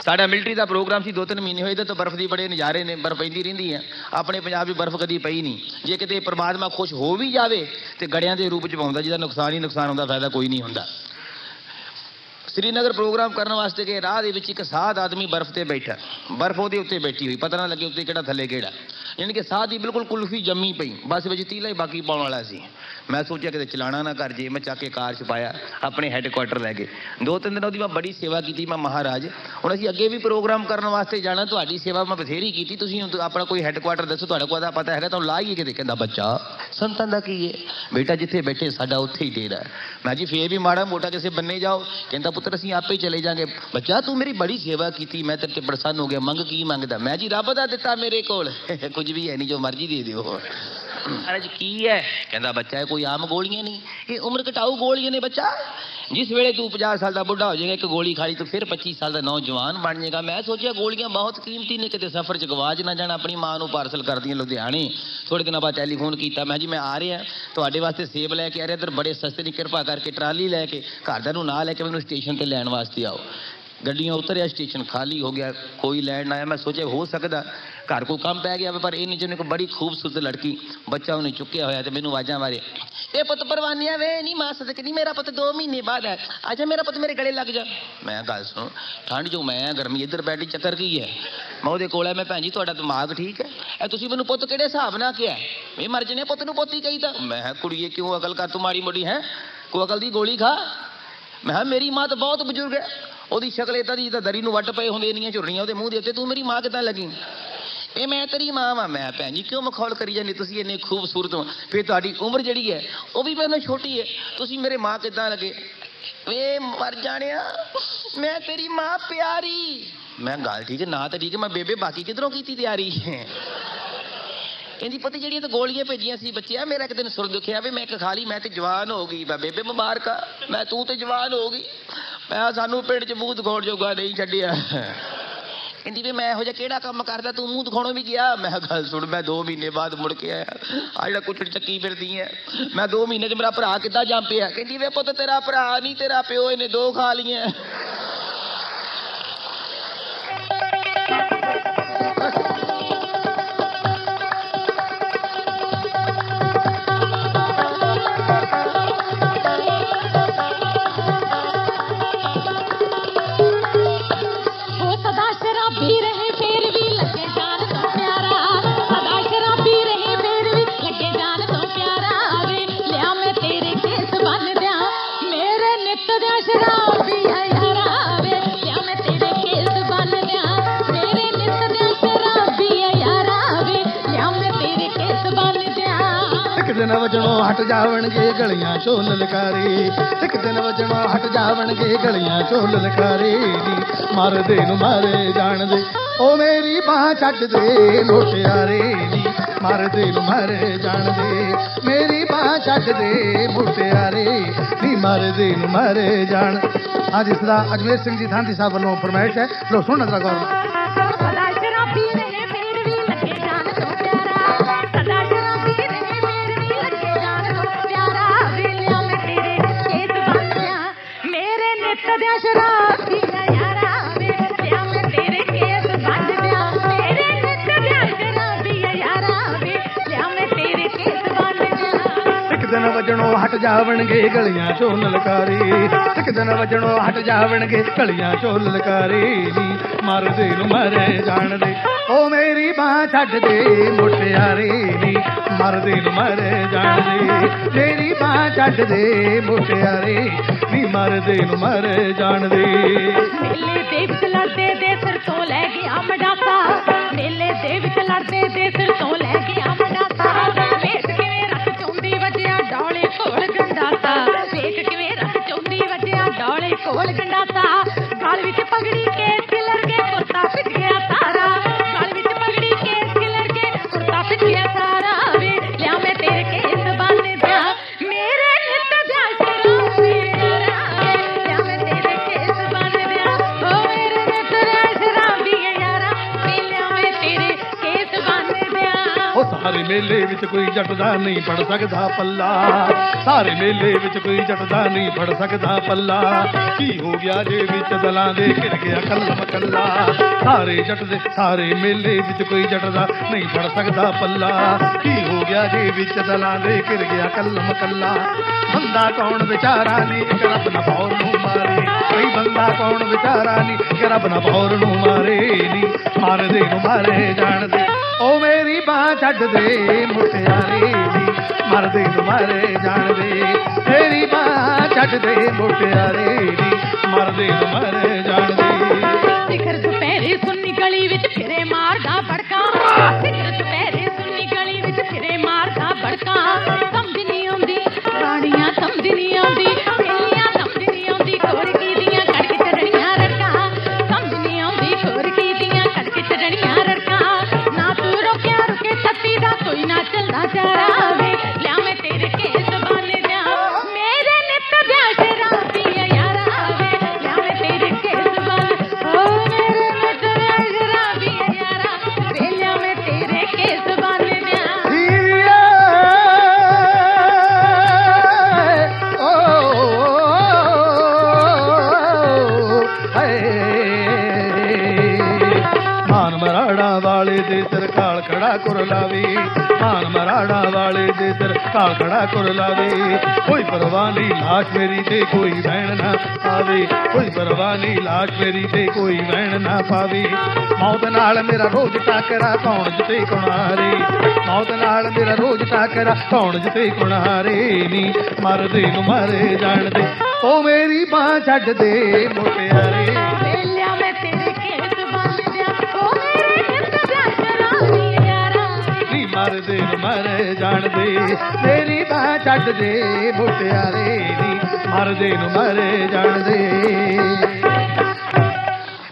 साडा मिलटरी का प्रोग्राम सी 2-3 महीने होए तो बर्फ की बड़े नज़ारे ने, बर्फ पैंदी रहिंदी है। अपने पंजाब में बर्फ कदी पई नहीं। जे किते परमात्मा खुश हो भी जाए तो गड़ियां के रूप च पाउंदा, जिहदा नुकसान ही नुकसान होंदा, फायदा कोई नहीं होंदा। श्रीनगर प्रोग्राम करने वास्ते गए, राह दे विच एक साध आदमी बर्फ से बैठा, बर्फ उहदे उत्ते बैठी हुई, पता ना लगे उत्ते किहड़ा थले किहड़ा, यानी कि साध ही बिल्कुल कुल्फी जम्मी पई, बस विच तीला ही बाकी पाउण वाला सी। मैं सोचा कि चलाना ना कर जे, मैं चक के कार च पाया, अपने हैडकुआटर लैके 2-3 दिन मैं बड़ी सेवा की। मैं महाराज हुण असीं अगे भी प्रोग्राम करने वास्ते जाना, तुहाडी सेवा मैं बथेरी की, तुसीं अपना कोई हैडकुआटर दसो, तुहाडे कोल पता है तुहानूं ला ही के कहंदा बच्चा संतां दा की है बेटा, जिथे बैठे साडा उत्थे ही डेरा है। मैं जी फेर भी माड़ा मोटा किसी बन्ने जाओ, कहंदा पुत्र असीं आपे ही चले जाएंगे। बच्चा तू मेरी बड़ी सेवा की, मैं तेरे ते प्रसन्न हो गया, मंग की मंगदा? मैं जी रब दा दिता मेरे कोल कुछ भी है नहीं, जो मर्जी दे दिओ। महाराज की है? कहंदा बच्चा है कोई आम गोलियां नहीं, ये उम्र घटाऊ गोलियां ने बच्चा। जिस वेले तू 50 साल का बुढ़ा हो जाएगा, एक गोली खाली तो फिर 25 साल का नौजवान बन जाएगा। मैं सोचा गोलियां बहुत कीमती ने, कितने सफर च गवाच ना जाना। अपनी मां को पार्सल कर दिया लुधियाने, थोड़े दिन बाद टैलीफोन किया, मैं जी मैं आ रहा थोड़े वास्ते सेब लैके आ रहा, इधर बड़े सस्ते की कृपा करके ट्राली लैके घरदां नूं नाल लैके मैनूं स्टेशन पर लैण वास्ते आओ। गड्डियां उतरिया, स्टेशन खाली हो गया, कोई लैंड ना आया। मैं सोचा हो सकता घर को काम पै गया, पर इन एक बड़ी खूबसूरत लड़की, बच्चा उन्हें चुक्या होया तो मैनू आवाज़ां मारे, ये पुत परवानिया वे नहीं मां सदक नहीं, मेरा पुत 2 महीने बाद है, आजा मेरा पुत मेरे गले लग जा। मैं गल सुन, ठंड जो मैं गर्मी इधर बैठी चक्कर की है, मैं वो कोल है, मैं भैन जी तुहाडा दिमाग ठीक है, तुसीं मैनूं पुत किहड़े हिसाब नाल किहा? ये मर जने पुत नूं पुत ही कहीदा। मैं कुड़िए क्यों अकल कर, तू माड़ी मोटी है, कोई अकल दी गोली खा। मैं मेरी मां तो बहुत बजुर्ग है, ਉਹਦੀ ਸ਼ਕਲ ਇਦਾਂ ਦੀ ਜਿੱਦਾਂ ਦਰੀ ਨੂੰ ਵੱਟ ਪਏ ਹੁੰਦੇ, ਇੰਨੀਆਂ ਝੁਰੜੀਆਂ ਉਹਦੇ ਮੂੰਹ ਦੇ ਉੱਤੇ, ਤੂੰ ਮੇਰੀ ਮਾਂ ਕਿੱਦਾਂ ਲੱਗੀ? ਇਹ ਮੈਂ ਤੇਰੀ ਮਾਂ ਵਾਂ। ਮੈਂ ਭੈਣ ਜੀ ਕਿਉਂ ਮਖੌਲ ਕਰੀ ਜਾਂਦੇ, ਤੁਸੀਂ ਇੰਨੇ ਖੂਬਸੂਰਤ ਹੋ, ਫਿਰ ਤੁਹਾਡੀ ਉਮਰ ਜਿਹੜੀ ਹੈ ਉਹ ਵੀ ਮੈਨੂੰ ਛੋਟੀ ਹੈ, ਤੁਸੀਂ ਮੇਰੇ ਮਾਂ ਕਿੱਦਾਂ ਲੱਗੇ? ਵੇ ਮਰ ਜਾਣਿਆ, ਮੈਂ ਤੇਰੀ ਮਾਂ ਪਿਆਰੀ। ਮੈਂ ਗੱਲ ਠੀਕ ਹੈ ਨਾ ਤਾਂ ਠੀਕ ਹੈ, ਮੈਂ ਬੇਬੇ ਬਾਕੀ ਕਿਧਰੋਂ ਕੀਤੀ ਤਿਆਰੀ? कहती पता जी तो गोलियां भेजिया सी बच्चे, मेरा एक दिन सुर दुखिया भी मैं एक खा ली, मैं तो जवान हो गई। मैं बेबे मुबारक, मैं तू तो जवान हो गई, मैं सानू पिंड च मूँह दिखाउण जोगा नहीं छड्डिया। कहती भी मैं इहो जिहा किहड़ा काम करदा तू मूँह दिखाउणों भी गया? मैं गल सुन, मैं 2 महीने बाद मुड़ के आया, आ जिहड़ा कुचड़ चक्की फिरदी है, मैं 2 महीने च मेरा भरा किद्दां जम पिया? कहती वे पुत्त तेरा भरा नहीं तेरा प्यो, इहने 2 खा लियां। दिन वजनों हट जावणगे गलियां चोल लकारी, एक दिन वजनों हट जावणगे गलियां चोल लकारी। मार दे नू मारे जान दे ओ मेरी बाह छड्ड दे मुटियारे नी, मार दे नू मारे जान दे मेरी बाह छड्ड दे मुटियारे नी, मार दे नू मारे जान। आज इसदा अजमेर सिंह जी थांती साहब वालों फरमाइश है, लो सुन जरा गौर। दिन वजनों हट जावणगे गलियां चोल लकारी, एक दिन वजनों हट जावणगे गलियां चोल लकारी नी, मार दे नू मारे जान दे ओ मेरी बाह छड्ड दे मुटियारे नी, मार दे नू मारे जान दे मेरी बाह छड्ड दे मुटियारे नी, मार दे नू मारे जान दे। मेले दे विच लड़दे दे सिर तो लै गया मडासा, मेले दे विच लड़दे दे सिर तो लै गया मडासा, वेख किवें रख चौंदी वजिया डोले कोल गंडासा, वेख किवें रख चौंदी वजिया डोले कोल गंडासा, गल विच पगड़ी के खिलर के कुर्ता फिट गया सारा, गल विच पगड़ी के खिलर के कुर्ता फिट गया सारा, वे लिया मैं तेरे केस बन दिया मेरे नित दा शराबी, लिया मैं तेरे केस बन दिया ओ मेरे ਮੇਲੇ ਵਿੱਚ ਕੋਈ ਜੱਟ ਦਾ ਨਹੀਂ ਫੜ ਸਕਦਾ ਪੱਲਾ, ਸਾਰੇ ਮੇਲੇ ਵਿੱਚ ਕੋਈ ਜੱਟ ਦਾ ਨਹੀਂ ਫੜ ਸਕਦਾ ਪੱਲਾ। ਕੀ ਹੋ ਗਿਆ ਜੇ ਵਿੱਚ ਦਲਾਂ ਦੇ ਘਿਰ ਗਿਆ ਕੱਲਮ ਕੱਲਾ, ਸਾਰੇ ਜੱਟ ਦੇ ਸਾਰੇ ਮੇਲੇ ਵਿੱਚ ਕੋਈ ਜੱਟ ਦਾ ਨਹੀਂ ਫੜ ਸਕਦਾ ਪੱਲਾ। ਕੀ ਹੋ ਗਿਆ ਜੇ ਵਿੱਚ ਦਲਾਂ ਦੇ ਘਿਰ ਗਿਆ ਕੱਲਮ ਕੱਲਾ। ਬੰਦਾ ਕੌਣ ਵਿਚਾਰਾ ਨੀ ਇੱਕ ਰੱਬ ਨਾ ਭੌਰ ਨੂੰ ਮਾਰੇ, ਕੋਈ ਬੰਦਾ ਕੌਣ ਵਿਚਾਰਾ ਨੀ ਇੱਕ ਰੱਬ ਨਾ ਭੌਰ ਨੂੰ ਮਾਰੇ ਨੀ। ਮਾਰਦੇ ਨੂੰ ਮਾਰੇ ਜਾਣਦੇ ਓ ਮੇਰੀ ਬਾਂਹ ਛੱਡ ਦੇ ਮੁਟਿਆਰੇ ਨੀ, ਮਰਦੇ ਨੂੰ ਮਾਰੇ ਜਾਣਦੇ ਮੇਰੀ ਬਾਂਹ ਛੱਡ ਦੇ ਮੁਟਿਆਰੇ ਨੀ, ਮਰਦੇ ਨੂੰ ਮਾਰੇ ਜਾਣਦੇ। ਸਿਖਰ ਦੁਪਹਿਰੇ ਸੁੰਨੀ ਗਲੀ ਵਿੱਚ ਫਿਰੇ ਮਾਰਦਾ ਬੜਕਾ, ਸਿਖਰ ਦੁਪਹਿਰੇ ਸੁੰਨੀ ਗਲੀ ਵਿੱਚ ਫਿਰੇ ਮਾਰਦਾ ਬੜਕਾ। ਸਮਝ ਨਹੀਂ ਆਉਂਦੀ ਰਾਣੀਆਂ, ਸਮਝ ਨਹੀਂ ਆਉਂਦੀ ਵੇਲੀਆਂ, ਸਮਝ ਨਹੀਂ ਆਉਂਦੀ ਕੋਰਕੀ ਦੀਆਂ ਖੜਕ ਚੜਣੀਆਂ ਰੜਕਾਂ, ਸਮਝ ਨਹੀਂ ਆਉਂਦੀ ਕੋਰਕੀ ਦੀਆਂ ਖੜਕ ਚੜਣੀਆਂ ਰੜਕਾਂ। ਨਾ ਤੂੰ ਰੋਕਿਆ ਰੁਕੇ ਛੱਤੀ ਦਾ ਕੋਈ ਨਾ ਚੱਲਦਾ ਜਾਵੇ, ਲਿਆ ਮੈਂ ਤੇਰੇ ਕੇਸ ਬੰਨ ਦਿਆਂ ਮੇਰੇ ਨਿੱਤ ਦਿਆਂ ਸ਼ਰਾਬੀਆਂ ਯਾਰਾ ਵੇ, ਲਿਆ ਮੈਂ ਤੇਰੇ ਕੇਸ ਬੰਨ ਓ ਮੇਰੇ ਨਿੱਤ ਦਿਆਂ ਸ਼ਰਾਬੀਆਂ ਯਾਰਾ ਵੇ, ਲਿਆ ਮੈਂ ਤੇਰੇ ਕੇਸ ਬੰਨ ਦਿਆਂ। ਮਾਨ ਮਰਾੜਾ ਵਾਲੇ ਦੇ ਸਿਰ ਕਾਲ ਖੜਾ ਕਰ ਲਾਵੇ, ਮਾਨ ਮਰਾੜਾ ਵਾਲੇ ਦੇ ਸਿਰ ਕਾਲ ਖੜਾ ਕਰ ਲਾਵੇ। ਕੋਈ ਪਰਵਾਹ ਨਹੀਂ ਲਾਸ਼ ਮੇਰੀ ਤੇ ਕੋਈ ਵਹਿਣ ਨਾ ਪਾਵੇ, ਕੋਈ ਪਰਵਾਹ ਨਹੀਂ ਲਾਸ਼ ਮੇਰੀ ਤੇ ਕੋਈ ਵਹਿਣ ਨਾ ਪਾਵੇ। ਮੌਤ ਨਾਲ ਮੇਰਾ ਰੋਜ਼ ਟਾਕਰਾ ਕੌਣ ਜਿੱਤੇ ਕੁਣਾਰੇ, ਮੌਤ ਨਾਲ ਮੇਰਾ ਰੋਜ਼ ਟਾਕਰਾ ਕੌਣ ਜਿੱਤੇ ਕੁਣਾਰੇ ਨੀ। ਮਰਦੇ ਨੂੰ ਮਾਰੇ ਜਾਣਦੇ ਓ ਮੇਰੀ ਬਾਂਹ ਛੱਡ ਦੇ ਮੁਟਿਆਰੇ, ਲਿਆ ਮੈਂ ਤੇਰੇ ਕੇਸ ਬੰਨ ਦਿਆਂ ਓ ਮੇਰੇ ਨਿੱਤ ਦਿਆਂ ਸ਼ਰਾਬੀਆਂ ਯਾਰਾ ਨੀ। ਮਰਦੇ ਨੂੰ ਮਾਰੇ ਜਾਣਦੇ ਮੇਰੀ ਬਾਂਹ ਛੱਡ ਦੇ ਮੁਟਿਆਰੇ ਨੀ, ਮਰਦੇ ਨੂੰ ਮਾਰੇ ਜਾਣਦੇ।